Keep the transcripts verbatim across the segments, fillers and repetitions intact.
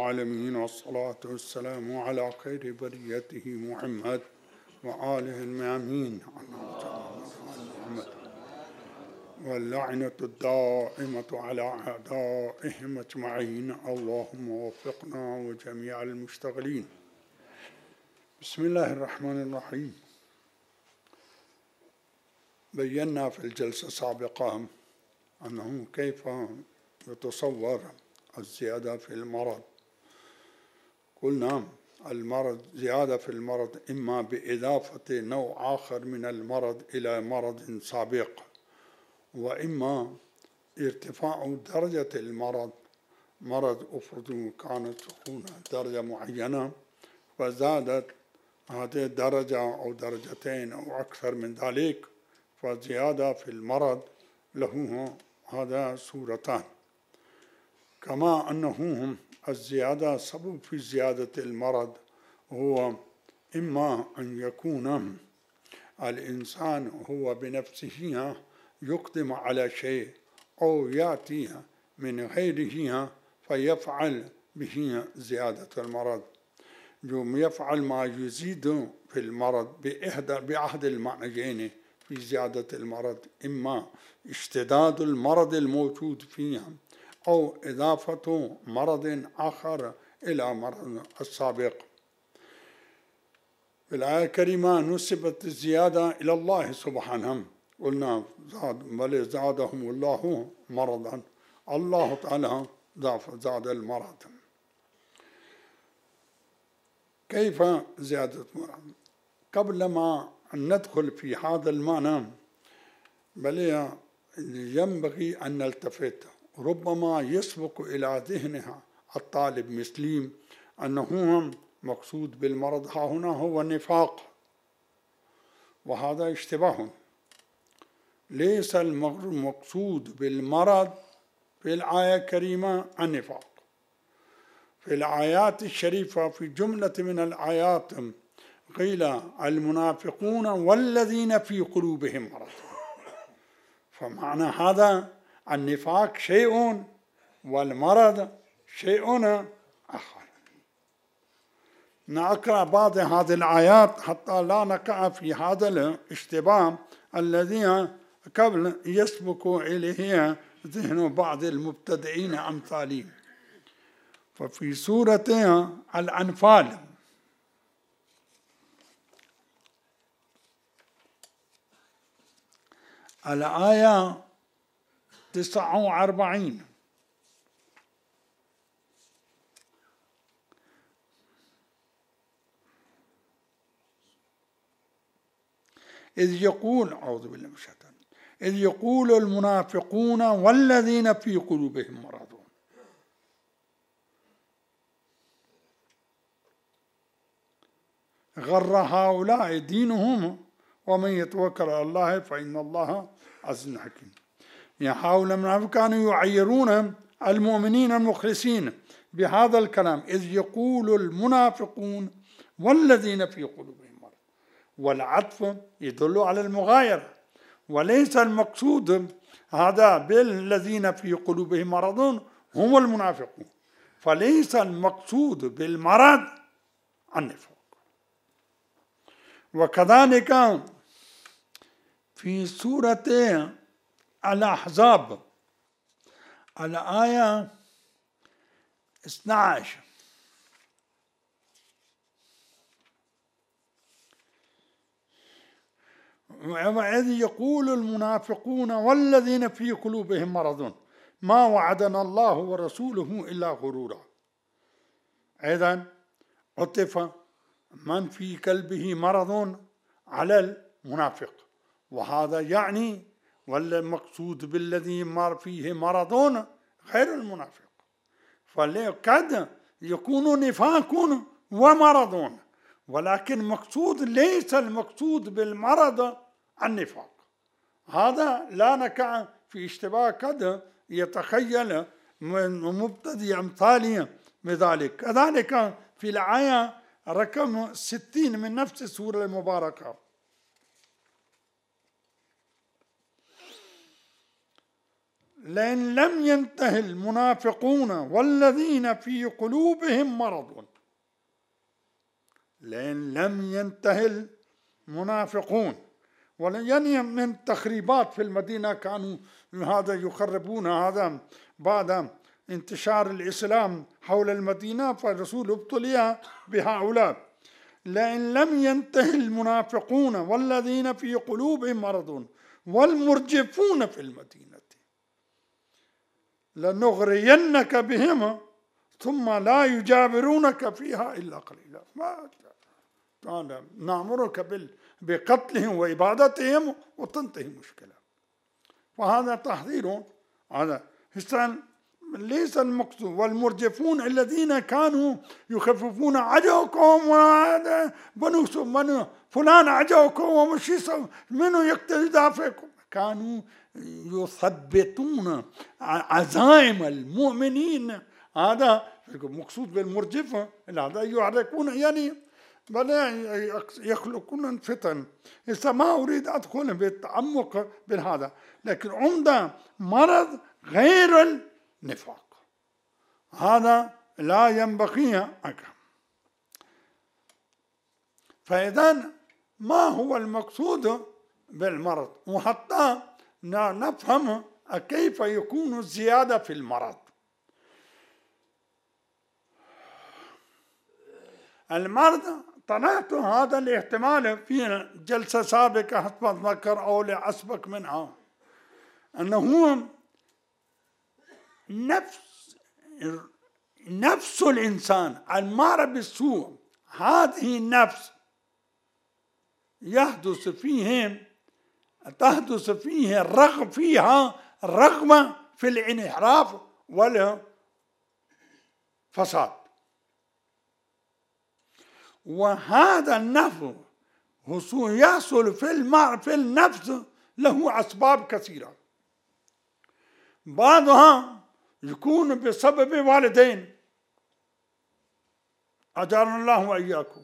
العالمين، والصلاة والسلام على خير بريته محمد وآله الميامين، واللعنة الدائمة على أعدائهم أجمعين. اللهم وفقنا وجميع المشتغلين. بسم الله الرحمن الرحيم. بينا في الجلسة السابقة أنه كيف يتصور الزيادة في المرض. قلنا المرض زيادة في المرض إما بإضافة نوع آخر من المرض إلى مرض سابق، وإما ارتفاع درجة المرض. مرض أفرض كانت سخونة درجة معينة فزادت هذه الدرجة أو درجتين أو أكثر من ذلك، فزيادة في المرض له هذا صورتان. كما أنه الزيادة سبب في زيادة المرض هو إما أن يكون الإنسان هو بنفسه يقدم على شيء أو يأتي من غيره فيفعل به زيادة المرض، يوم يفعل ما يزيد في المرض بأحد المعنيين في زيادة المرض، إما اشتداد المرض الموجود فيها أو إضافة مرض آخر إلى مرض السابق. في الآية الكريمة نسبت الزيادة إلى الله سبحانه، قلنا زاد بل زادهم الله مرضا، الله تعالى زاد المرض. كيف زيادة المرض؟ قبل ما ندخل في هذا المعنى بل ينبغي أن نلتفت، ربما يسبق إلى ذهنها الطالب مثلي أنه مقصود بالمرض ها هنا هو النفاق، وهذا اشتباه. ليس المقصود بالمرض في الآية الكريمة النفاق. في الآيات الشريفة في جملة من الآيات قيل المنافقون والذين في قلوبهم مرض، فمعنى هذا النفاق شيء والمرض شيء آخر. نقرأ بعض هذه الآيات حتى لا نقع في هذا الاشتباه الذي قبل يسبق إليه ذهن بعض المبتدئين أمثالي. ففي سورة الأنفال الآية تسعة وأربعين إذ يقول أعوذ بالله من الشيطان إذ يقول المنافقون والذين في قلوبهم مرض غر هؤلاء دينهم ومن يتوكل على الله فإن الله عزيز حكيم. يعني هؤلاء المنافقين كانوا يعيرون المؤمنين المخلصين بهذا الكلام، إذ يقول المنافقون والذين في قلوبهم مرض، والعطف يدل على المغايرة، وليس المقصود هذا بالذين في قلوبهم مرض هم المنافقون، فليس المقصود بالمرض النفاق. وكذلك في سورة الأحزاب الآية اثنتي عشرة وإذ يقول المنافقون والذين في قلوبهم مرض ما وعدنا الله ورسوله إلا غرورا. إذن عطف من في قلبه مرض على المنافق، وهذا يعني والمقصود بالذي فيه مرض غير المنافق، فقد يكون نفاق ومرض، ولكن مقصود ليس المقصود بالمرض النفاق. هذا لا نقع في اشتباه قد يتخيل من مبتدئ أمثالي بذلك. كذلك في الآية رقم ستين من نفس السورة المباركة لئن لم ينتهي المنافقون والذين في قلوبهم مرض، لئن لم ينتهي المنافقون، يعني من تخريبات في المدينة كانوا هذا يخربون هذا بعد انتشار الإسلام حول المدينة، فالرسول ابتلي بهؤلاء. لئن لم ينتهي المنافقون والذين في قلوبهم مرض والمرجفون في المدينة لنغرينك بهم ثم لا يجاورونك فيها إلا قليلا. ما نأمرك بقتلهم وإبادتهم وتنتهي المشكلة. وهذا تحذير. هذا ليس المقصود. والمرجفون الذين كانوا يخففون عدوكم، وهذا بنو بنو فلان عدوكم ومشي منو يقتل يدافعكم، كانوا يثبتون عزائم المؤمنين. هذا مقصود بالمرجفة. هذا يحركون يعني بل يخلقون فتن. إذا ما أريد أدخل بالتعمق بهذا، لكن عمدة مرض غير النفاق، هذا لا ينبغي أكرم. فإذا ما هو المقصود بالمرض، وحتى نفهم كيف يكون الزيادة في المرض. المرض طرحت هذا الاحتمال في جلسة سابقة حسب أتذكر أو لأسبق منها، أنه نفس نفس الإنسان المارة بالسوء، هذه النفس يحدث فيه تحدث فيه الرغب فيها رغبة في الانحراف والفساد. وهذا النفس يحصل في المار في النفس له أسباب كثيرة، بعضها يكون بسبب والدين أجارنا الله وإياكم.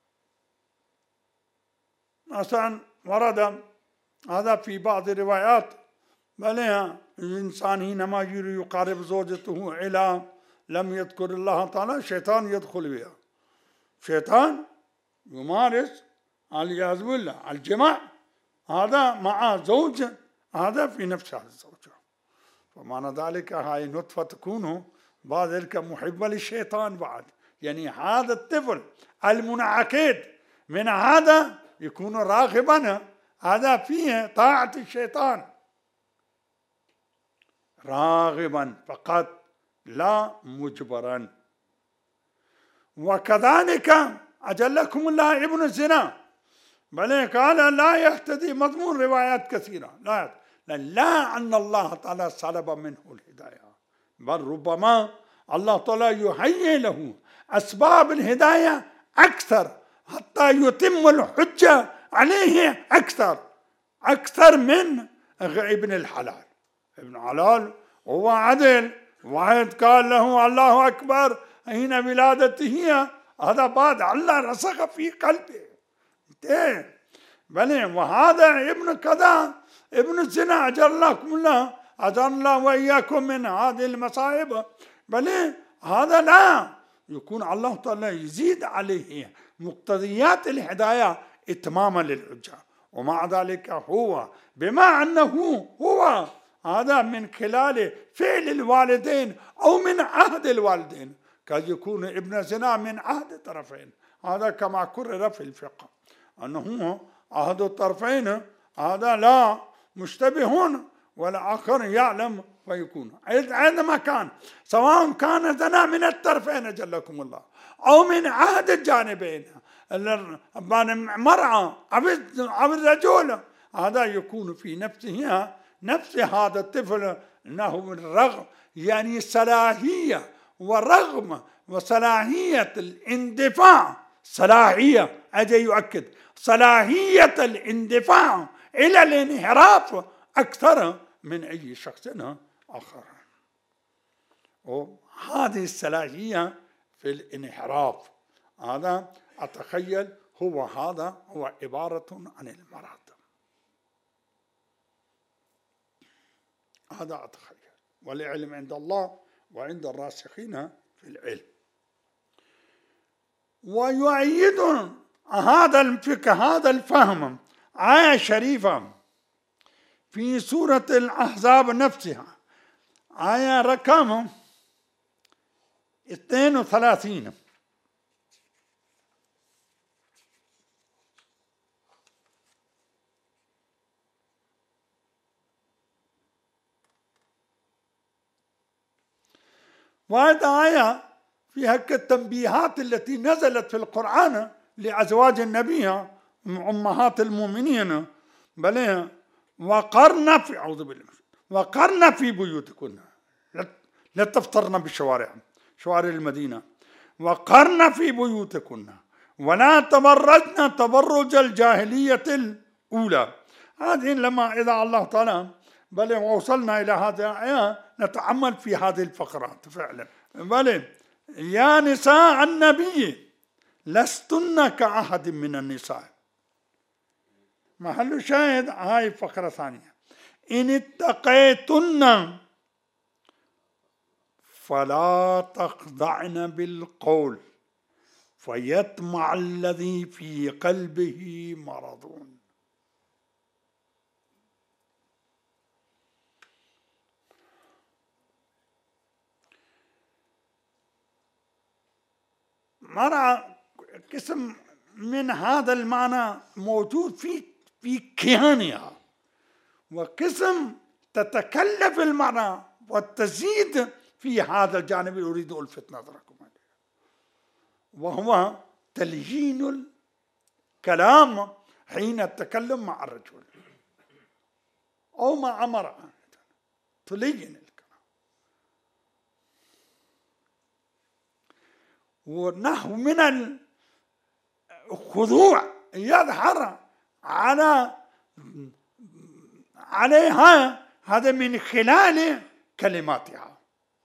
مثلا ورد هذا في بعض الروايات، بل الإنسان حينما يقارب زوجته إلى لم يذكر الله تعالى الشيطان يدخل بها، شيطان يمارس والعياذ بالله الجماع هذا مع زوج، هذا في نفس هذا الزوجة. فمعنى ذلك هاي نطفة تكون بعد ذلك محبة للشيطان بعد، يعني هذا الطفل المنعكد من هذا يكون راغبا، هذا فيه طاعة الشيطان، راغبا فقط لا مجبرا. وكذلك أجلكم الله ابن الزنا، بل قال لا يهتدي، مضمون روايات كثيرة لا لا أن الله تعالى سلب منه الهداية، بل ربما الله تعالى يهيئ له أسباب الهداية أكثر حتى يتم الحجة عليه أكثر أكثر من ابن الحلال. ابن الحلال هو عدل، واحد قال له الله أكبر حين ولادته، هذا بعد الله رسخ في قلبه. بل وهذا ابن كذا ابن الزنا أجركم الله أجرنا الله وإياكم من هذه المصائب، بل هذا لا يكون الله تعالى يزيد عليه مقتضيات الهداية إتماما للحجة. ومع ذلك هو بما أنه هو هذا من خلال فعل الوالدين أو من عهد الوالدين، قد يكون ابن زنا من عهد الطرفين، هذا كما كرر في الفقه أنه عهد الطرفين هذا لا مشتبه ولا آخر يعلم فيكون عندما كان، سواء كان زنا من الطرفين جلكم الله أو من عهد الجانبين، المرأة أو الرجل، هذا يكون في نفسه نفس هذا الطفل أنه من رغم يعني صلاحية ورغم وصلاحية الاندفاع، صلاحية أجي يؤكد صلاحية الاندفاع إلى الانحراف أكثر من أي شخص آخر. وهذه الصلاحية في الانحراف هذا أتخيل هو هذا هو عبارة عن المرض، هذا أتخيل. والعلم عند الله وعند الراسخين في العلم. ويؤيد هذا الفكر هذا الفهم آية شريفة في سورة الأحزاب نفسها، آية رقم اثنين وثلاثين. وهذه آية فيها التنبيهات التي نزلت في القرآن لأزواج النبي أمهات المؤمنين، بل وقرن في أعوذ بالله وقرن في بيوتكن، لا تفترن بالشوارع شوارع المدينة، وقرن في بيوتكن ولا تبرجن تبرج الجاهلية الأولى. هذه لما إذا الله تعالى بل وصلنا إلى هذه الآية نتأمل في هذه الفقرات فعلا. بل يا نساء النبي لستن كأحد من النساء، محل شاهد هاي فقرة ثانية. إن اتقيتن فلا تخضعن بالقول فيطمع الذي في قلبه مرض. مرة قسم من هذا المعنى موجود في في كيانها، وقسم تتكلف المعنى وتزيد في هذا الجانب اللي أريد ألفت نظركم عليه، وهو تليين الكلام حين التكلم مع الرجل أو مع امرأة، تلين الكلام. ونحو من الخضوع يظهر على عليها هذا من خلال كلماتها.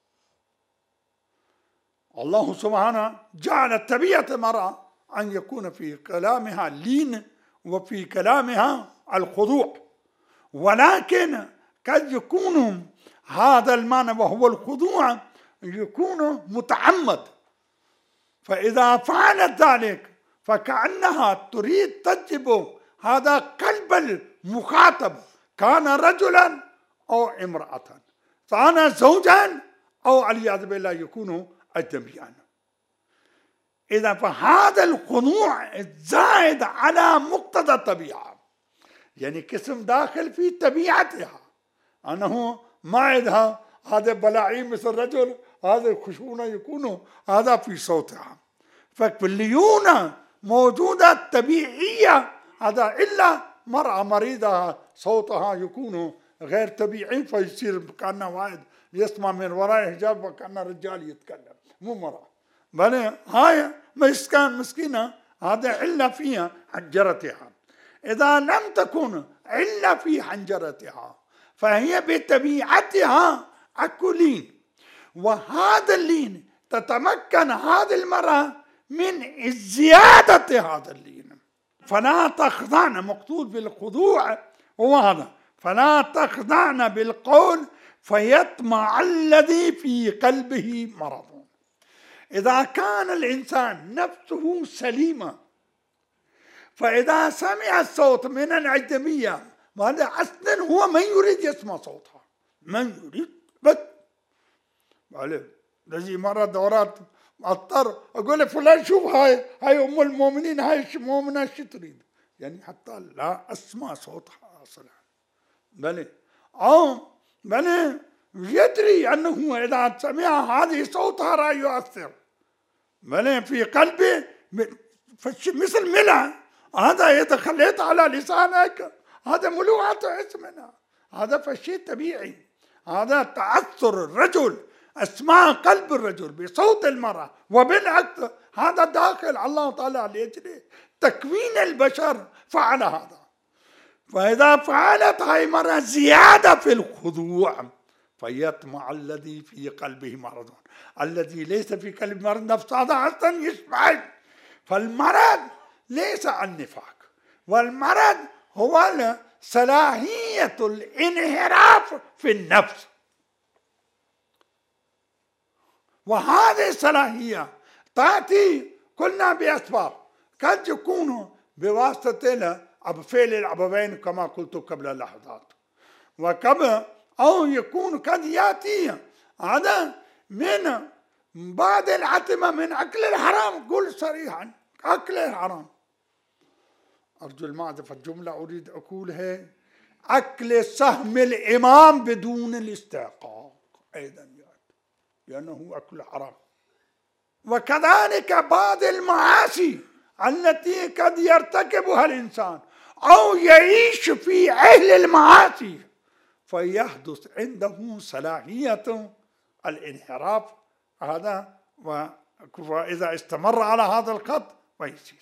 الله سبحانه جعل طبيعة المرأة أن يكون في كلامها اللين وفي كلامها الخضوع، ولكن قد يكون هذا المعنى وهو الخضوع يكون متعمد، فإذا فعلت ذلك فكأنها تريد تجب هذا قلب المخاطب، كان رجلا أو امرأة، كان زوجا أو والعياذ بالله يكون أجنبيا. إذا فهذا الخضوع زائد على مقتضى الطبيعة، يعني قسم داخل في طبيعتها أنه ما عندها هذا بلاعين مثل الرجل، هذا الخشونة يكون هذا في صوتها، فالليونة موجودة طبيعية، هذا إلا مرأة مريضة صوتها يكون غير طبيعي فيصير كأنه واحد يسمع من وراء حجاب وكأنه رجال يتكلم مو مرأة، بل هاي مسكين مسكينة هذا إلا في حنجرتها. إذا لم تكن إلا في حنجرتها فهي بطبيعتها أكلين، وهذا اللين تتمكن هذه المرأة من زيادة هذا اللين، فلا تخضعن مقصود بالخضوع هو هذا، فلا تخضعن بالقول فيطمع الذي في قلبه مرض. إذا كان الإنسان نفسه سليمة فإذا سمع الصوت من الأجنبية، وهذا أصلا هو من يريد يسمع صوتها، من يريد بس الذي مرة دورات اضطر اقول فلان شوف هاي هاي ام المؤمنين هاي مؤمنه شو تريد، يعني حتى لا اسمع صوتها اصلا، بل او بل يدري انه اذا سمع هذه صوتها راح يؤثر بل في قلبه مثل ملح، هذا اذا خليت على لسانك هذا ملوعه اسمنا، هذا فشي طبيعي، هذا تاثر الرجل اسمع قلب الرجل بصوت المرأة، وبالعكس هذا داخل الله تعالى لأجل تكوين البشر فعل هذا. فإذا فعلت هاي المرأة زيادة في الخضوع فيطمع الذي في قلبه مرض، الذي ليس في قلبه مرض نفس هذا أصلا يشبع. فالمرض ليس النفاق، والمرض هو صلاحية الانحراف في النفس، وهذه الصلاحية تأتي كلنا بأسباب، قد يكون بواسطة فعل الأبوين كما قلت قبل لحظات، وقبل أو يكون قد يأتي هذا من بعض العتمة من أكل الحرام. قل صريحا أكل الحرام، أرجو المعرفة الجملة أريد أقولها، أكل سهم الإمام بدون الاستحقاق أيضا يأتي لأنه أكل حرام. وكذلك بعض المعاصي التي قد يرتكبها الإنسان أو يعيش في أهل المعاصي فيحدث عنده صلاحية الانحراف هذا، وإذا استمر على هذا الخط ويزيد.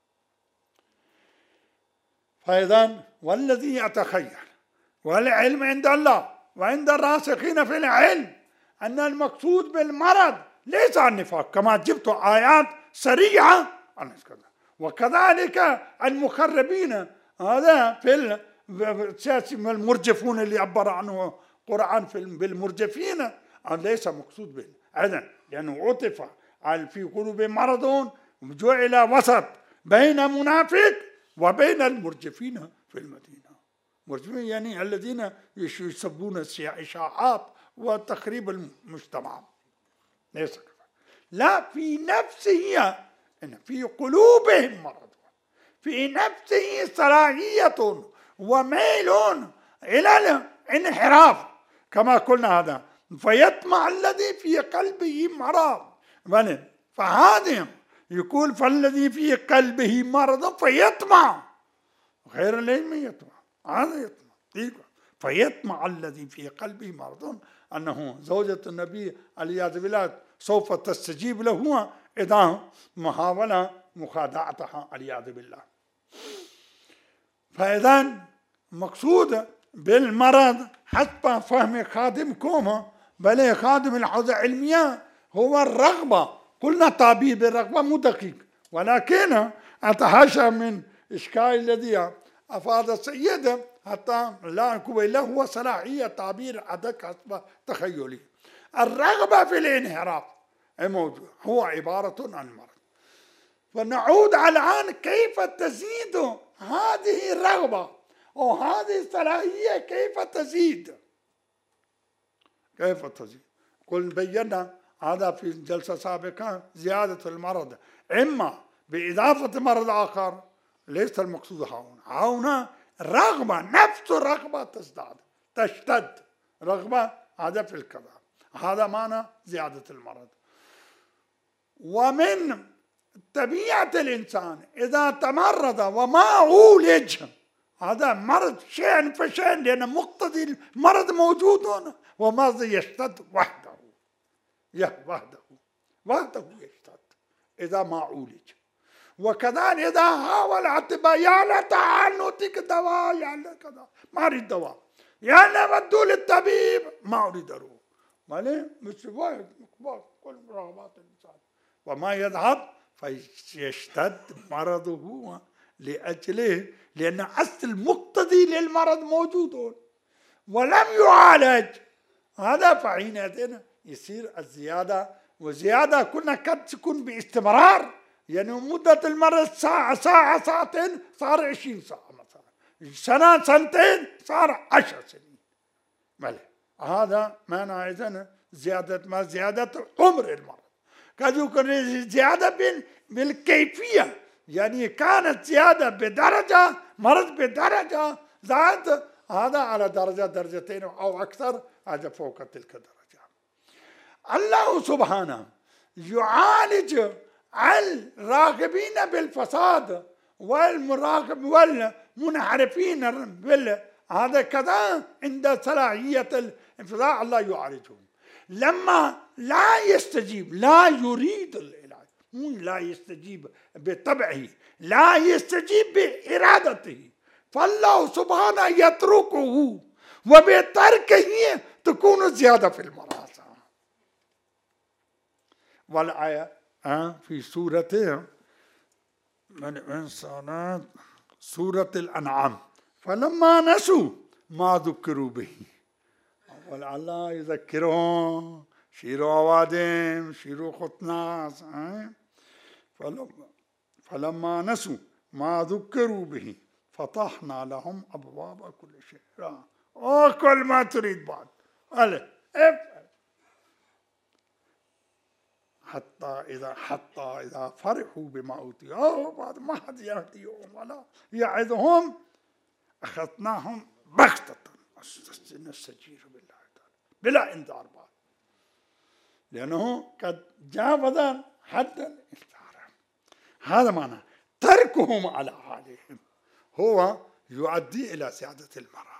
فإذا والذي يتخيل والعلم عند الله وعند الراسخين في العلم أن المقصود بالمرض ليس النفاق كما جبت آيات سريعة، وكذلك المخربين هذا في المرجفون اللي عبر عنه القرآن بالمرجفين ليس مقصود به أيضا، لأنه عطف في قلوب مرض جعل وسط بين منافق وبين المرجفين في المدينة. مرجفين يعني الذين يسبون الإشاعات وتخريب المجتمع، ليس كذا. لا، في نفسه إن في قلوبهم مرض، في نفسه صلاحية وميل إلى الانحراف كما قلنا هذا، فيطمع الذي في قلبه مرض. فهذا يقول فالذي في قلبه مرض فيطمع، غير العلم يطمع، هذا يطمع. فيطمع الذي في قلبه مرض أنه زوجة النبي والعياذ بالله سوف تستجيب له إذا محاولة مخادعتها والعياذ بالله. فإذا مقصود بالمرض حسب فهم خادمكم بل خادم الحوزة العلمية هو الرغبة. قلنا تعبير بالرغبة مو دقيق، ولكن أتحاشى من إشكال الذي أفاد السيد حتى لا أكون له هو صلاحية تعبير أدق حسب تخيلي. الرغبة في الانحراف موجود هو عبارة عن مرض. فنعود الآن كيف تزيد هذه الرغبة أو هذه الصلاحية، كيف تزيد كيف تزيد قل بينا هذا في الجلسة السابقة. زيادة المرض إما بإضافة مرض آخر ليس المقصود هنا، هنا رغبة، نفس الرغبة تزداد تشتد رغبة هذا في الكذا، هذا معنى زيادة المرض. ومن طبيعة الإنسان إذا تمرض وما عولج هذا مرض شيئا فشيئا، لأن مقتضي المرض موجود هنا، ومرض يشتد وحده وحده وحده يشتد إذا ما عولج. وكذلك إذا حاول الأطباء يا لا تعال نعطيك دواء يا لا كذا ما أريد دواء، يا لا ودوا للطبيب ما أريد أروح، مالي مش واحد كل رغبات الإنسان وما يذهب فيشتد مرضه لأجله، لأن أصل مقتضي للمرض موجود ولم يعالج هذا، فحينئذ يصير الزيادة. وزيادة كنا قد تكون باستمرار، يعني مدة المرض ساعة ساعة ساعتين صار عشرين ساعة مثلا، سنة سنتين صار عشر سنين ملي. هذا معنى إذن زيادة ما زيادة عمر المرض. قد يكون زيادة بالكيفية، يعني كانت زيادة بدرجة مرض بدرجة زاد هذا على درجة درجتين أو أكثر هذا فوق تلك الدرجة. الله سبحانه يعالج الراغبين بالفساد والمراغب والمنحرفين بال هذا كذا عند صلاحية الانفصال الله يعالجهم. لما لا يستجيب لا يريد العلاج، مو لا يستجيب بطبعه، لا يستجيب بإرادته، فالله سبحانه يتركه وبتركه تكون زيادة في المرض. والآية في سورة من الإنسانات سورة الأنعام فلما نسوا ما ذكروا به ولعل يذكرهم شيرو أوادم شيرو خطناس. فلما, فلما نسوا ما ذكروا به فتحنا لهم أبواب كل شيء. وكل ما تريد بعد افعل حتى إذا حتى إذا فرحوا بما أوتوا بعد ما حد يهديهم ولا يعظهم أخذناهم بغتة نستجير بالله تعالى بلا إنذار بعد، لأنه قد جاوز حد الإنذار. هذا معنى تركهم على حالهم هو يؤدي إلى زيادة المرض.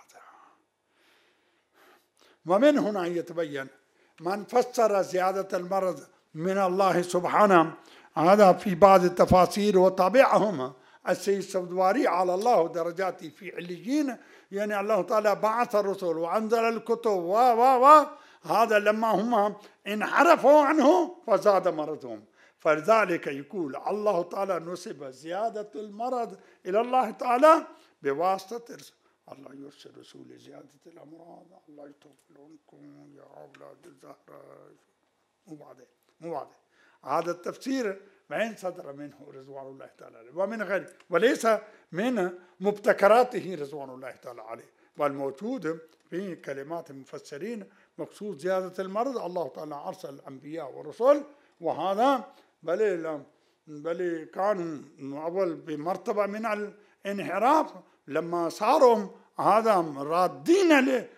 ومن هنا يتبين من فسر زيادة المرض من الله سبحانه هذا في بعض التفاسير وتابعهم السيد السبزواري على الله درجاته في عليين، يعني الله تعالى بعث الرسل وأنزل الكتب و و و هذا لما هم انحرفوا عنه فزاد مرضهم، فلذلك يقول الله تعالى نسب زيادة المرض إلى الله تعالى بواسطة الله يرسل رسول زيادة الأمراض، الله يطول عنكم يا أولاد الزهراء. مو بعده مو بعده هذا التفسير وين صدر منه رضوان الله تعالى عليه ومن غيره، وليس من مبتكراته رضوان الله تعالى عليه، والموجود في كلمات المفسرين مقصود زيادة المرض. الله تعالى أرسل الأنبياء والرسل، وهذا بل بل كانوا أول بمرتبة من الانحراف لما صاروا هذا رادين